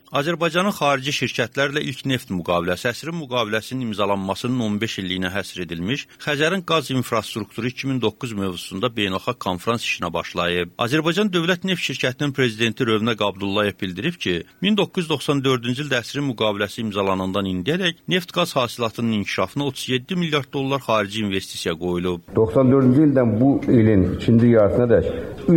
Azərbaycanın xarici şirkətlərlə ilk neft müqaviləsi, əsrin müqaviləsinin imzalanmasının 15 illiyinə həsr edilmiş, Xəzərin qaz infrastrukturu 2009 mövzusunda beynəlxalq konfrans işinə başlayıb. Azərbaycan Dövlət Neft Şirkətinin prezidenti Rövnəq Abdullayev bildirib ki, 1994-cü ildə əsrin müqaviləsi imzalanandan indiyərək neft-qaz hasilatının inkişafına 37 milyard dollar xarici investisiya qoyulub. 94-cü ildən bu ilin ikinci yarısına dək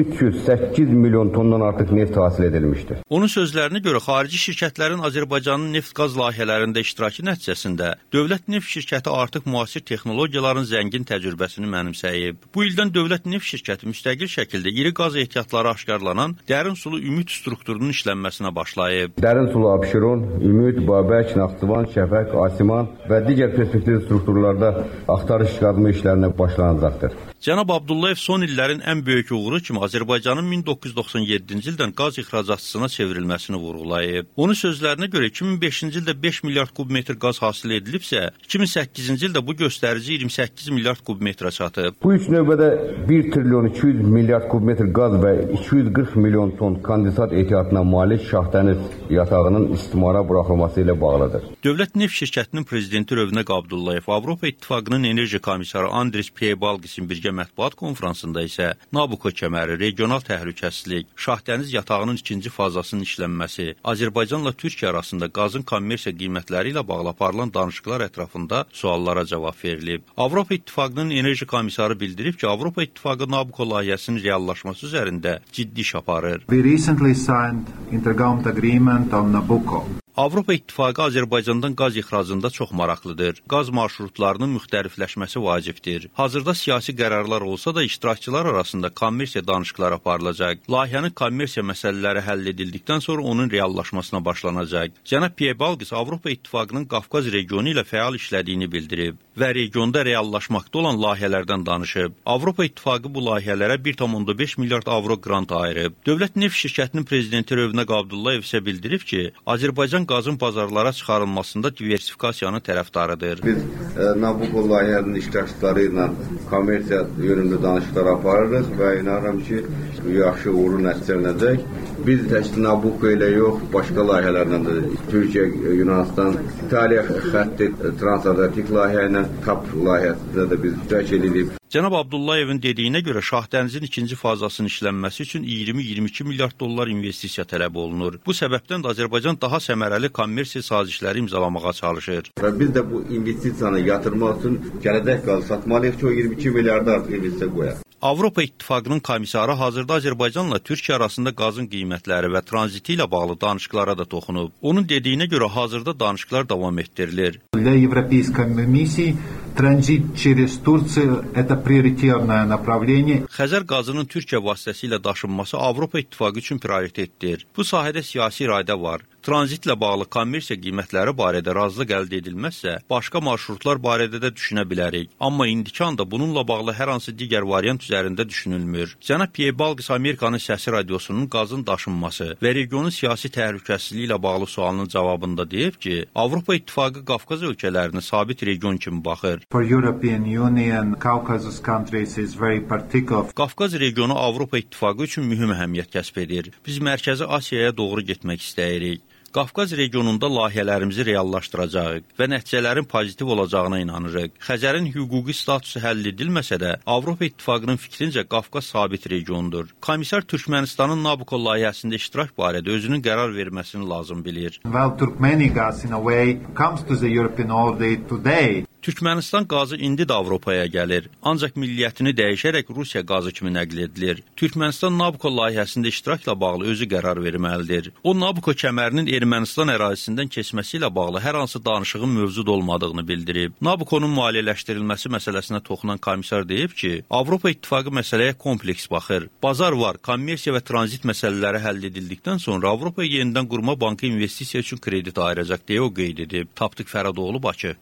308 milyon tondan artıq neft hasil edilmişdir. Onun sözlərinə görə xarici şirkətlərin Azərbaycanın neft-qaz layihələrində iştirakı nəticəsində Dövlət Neft Şirkəti artıq müasir texnologiyaların zəngin təcrübəsini mənimsəyib. Bu ildən Dövlət Neft Şirkəti müstəqil şəkildə iri qaz ehtiyatları aşkarlanan dərin sulu Ümid strukturunun işlənməsinə başlayıb. Dərin sulu Abşeron, Ümid, Babək, Naxçıvan, Şəfəq, Asiman və digər perspektiv strukturlarda axtarış qazma işlərinə başlanacaqdır. Cənab Abdullayev son illərin ən böyük uğuru kimi Azərbaycanın 1997-ci ildən qaz ixracatçısına çevrilməsini vurğulayıb. Onun sözlərinə görə 2005-ci ildə 5 milyard kubmetr qaz hasil edilibsə, 2008-ci ildə bu göstərici 28 milyard kubmetrə çatıb. Bu üç növbədə 1 trilyon 200 milyard kubmetr qaz və 240 milyon ton kondensat ehtiyatına malik Şahdəniz yatağının istismara buraxılması ilə bağlıdır. Dövlət Neft Şirkətinin prezidenti Rövnəq Abdullayev Avropa İttifaqının enerji komissarı Andris Piebalgsin birgə mətbuat konfransında isə Nabucco kəməri, regional təhlükəsizlik, Şahdəniz yatağının ikinci fazasının işlənməsi, Azərbaycanla Türkiyə arasında qazın kommersiya qiymətləri ilə bağlı aparılan danışıqlar ətrafında suallara cavab verilib. Avropa İttifaqının enerji komissarı bildirib ki, Avropa İttifaqı Nabucco layihəsinin reallaşması üzərində ciddi iş aparır. We recently signed intergovernment agreement on Nabucco. Avropa İttifaqı Azərbaycandan qaz ixracında çox maraqlıdır. Qaz marşrutlarının müxtəlifləşməsi vacibdir. Hazırda siyasi qərarlar olsa da iştirakçılar arasında kommersiya danışıqları aparılacaq. Layihənin kommersiya məsələləri həll edildikdən sonra onun reallaşmasına başlanacaq. Cənab Piebalgis Avropa İttifaqının Qafqaz regionu ilə fəal işlədiyini bildirib və regionda reallaşmaqda olan layihələrdən danışıb. Avropa İttifaqı bu layihələrə 1,5 milyard avro qrant ayırıb. Dövlət Neft Şirkətinin prezidenti Rövnəq Abdullayev isə bildirib ki, Azərbaycan qazın bazarlara çıxarılmasında diversifikasiyanın tərəfdarıdır. Biz Nabucco layihəsinin iştirakçıları ilə kommersiya yönündə danışıqlar aparırıq və inanıram ki, yaxşı uğurlu nəticələnəcək. Biz təkcə Nabucco ilə yox, başqa layihələrlə də Türkiyə, Yunanistan, İtaliya xətti transatlantik layihə ilə TAP layihəsində də biz iştirak edirik. Cənab Abdullayevin dediyinə görə Şahdənizin ikinci fazasının işlənməsi üçün 20-22 milyard dollar investisiya tələb olunur. Bu səbəbdən də Azərbaycan daha səmərəli kommersiya sazişləri imzalamağa çalışır. Və biz də bu investisiyanı yatırmaq üçün gələcək qazı satmalıyıq ki, o 22 milyarda artıq investisiya qoyaq. Avropa İttifaqının komissarı hazırda Azərbaycanla Türkiyə arasında qazın qiymətləri və tranziti ilə bağlı danışıqlara da toxunub. Onun dediyinə görə hazırda danışıqlar davam etdirilir. Для Европейской комиссии транзит через Турцию – это приоритетное направление. Xəzər qazının Türkiyə vasitəsilə daşınması Avropa İttifaqı üçün prioritetdir. Bu sahədə siyasi iradə var. Tranzitlə bağlı kommersiya qiymətləri barədə razılıq əldə edilməzsə, başqa marşrutlar barədə də düşünə bilərik. Amma indiki anda bununla bağlı hər hansı digər variant üzərində düşünülmür. Cənab Piebalgis Amerikanın Səsi radiosunun qazın daşınması və regionun siyasi təhlükəsizliyi ilə bağlı sualının cavabında deyib ki, Avropa İttifaqı Qafqaz ölkələrini sabit region kimi baxır. For European Union, Caucasus countries is very particular. Qafqaz regionu Avropa İttifaqı üçün mühüm əhəmiyyət kəsb edir. Biz Mərkəzi Asiyaya doğru getmək istəyirik. Qafqaz regionunda layihələrimizi reallaşdıracağıq və nəticələrin pozitiv olacağına inanırıq. Xəzərin hüquqi statusu həll edilməsə də, Avropa İttifaqının fikrincə Qafqaz sabit regiondur. Komissar Türkmənistanın Nabucco layihəsində iştirak barədə özünün qərar verməsini lazım bilir. Well, Turkmenigas in a way comes to the European orbit today. Türkmənistan qazı indi də Avropaya gəlir, ancaq milliyyətini dəyişərək Rusiya qazı kimi nəql edilir. Türkmənistan Nabucco layihəsində iştirakla bağlı özü qərar verməlidir. O, Nabucco kəmərinin Ermənistan ərazisindən keçməsi ilə bağlı hər hansı danışığın mövcud olmadığını bildirib. Nabucco'nun maliyyələşdirilməsi məsələsinə toxunan komissar deyib ki, Avropa İttifaqı məsələyə kompleks baxır. Bazar var, kommersiya və tranzit məsələləri həll edildikdən sonra Avropa Yenidən Qurma Bankı investisiya üçün kredit ayıracaq deyə o qeyd edib. Tapdıq Fərədoğlu, Bakı.